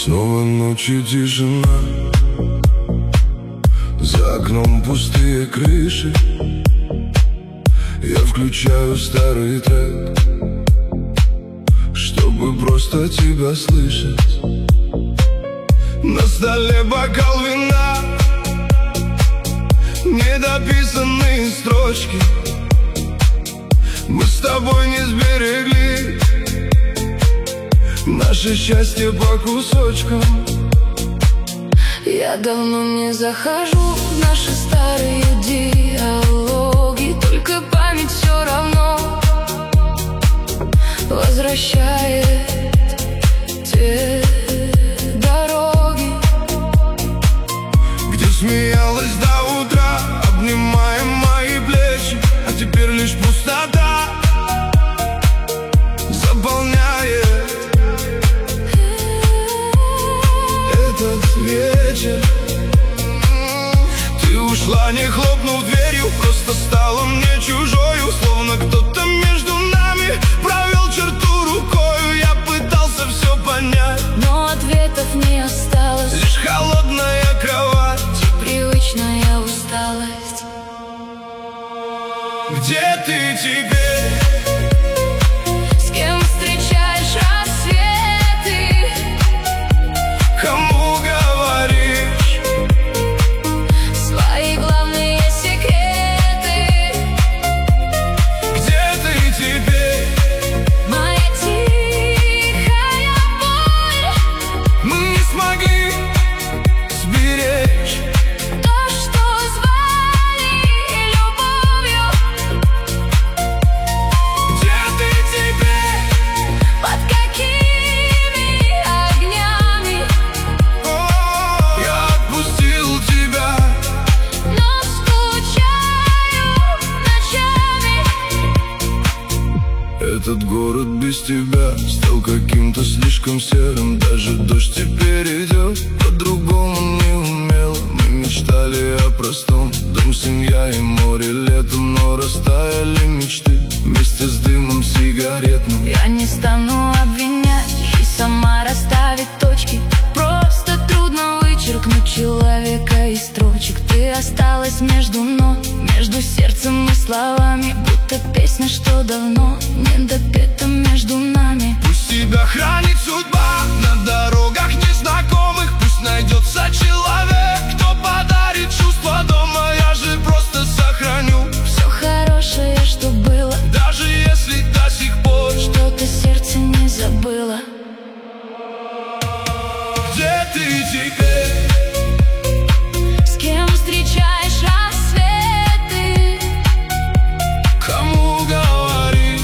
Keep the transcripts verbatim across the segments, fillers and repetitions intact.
Снова ночь и тишина, за окном пустые крыши. Я включаю старый трек, чтобы просто тебя слышать. На столе бокал вина, недописанные строчки. Мы с тобой не сберегли наше счастье по кусочкам. Я давно не захожу в наши старые диалоги, только память все равно возвращает те дороги, где смеялась до утра, обнимая мои плечи, а теперь лишь пустота заполняет этот вечер. Ты ушла, не хлопнув дверью, просто стала мне чужою, словно кто-то между нами провел черту рукою. Я пытался все понять, но ответов не осталось, лишь холодная кровать, привычная усталость. Где ты теперь? С кем встречаешь рассветы? Кому говоришь свои главные секреты? Где ты теперь? Моя тихая боль. Мы не смогли сберечь То, что звали любовью. Где ты теперь? Под какими огнями? О, я отпустил тебя, Но скучаю ночами. этот город без тебя стал каким-то слишком серым. Даже дождь теперь идет по-другому, неумело. Мы мечтали о простом: дом, семья и море летом. Но растаяли мечты вместе с дымом сигаретным. Я не стану обвинять и сама расставить точки. Просто трудно вычеркнуть человека из строчек. Ты осталась между ног, между сердцем и словами, будто песня, что давно не допета между нами. Пусть тебя хранит судьба на дорогах незнакомых. Пусть найдется человек, кто подарит чувство дома. Я же просто сохраню Все хорошее, что было, даже если до сих пор что-то сердце не забыло. Где ты теперь? С кем встречаешь рассветы? Кому говоришь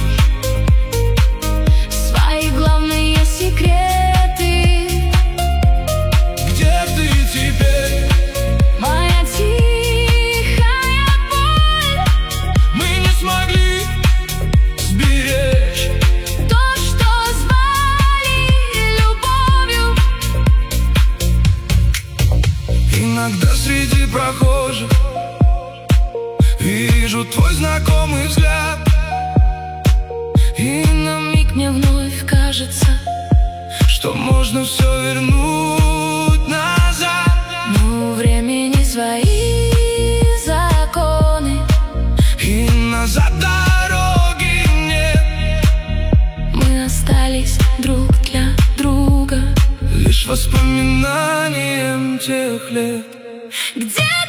Свои главные секреты? где ты теперь? Моя тихая боль. Мы не смогли сберечь То, что звали любовью. иногда среди прохожих вижу твой знакомый взгляд, И на миг мне вновь кажется, что можно все вернуть назад. но у времени свои законы. И назад дороги нет, Мы остались друг для друга. лишь воспоминанием тех лет. Где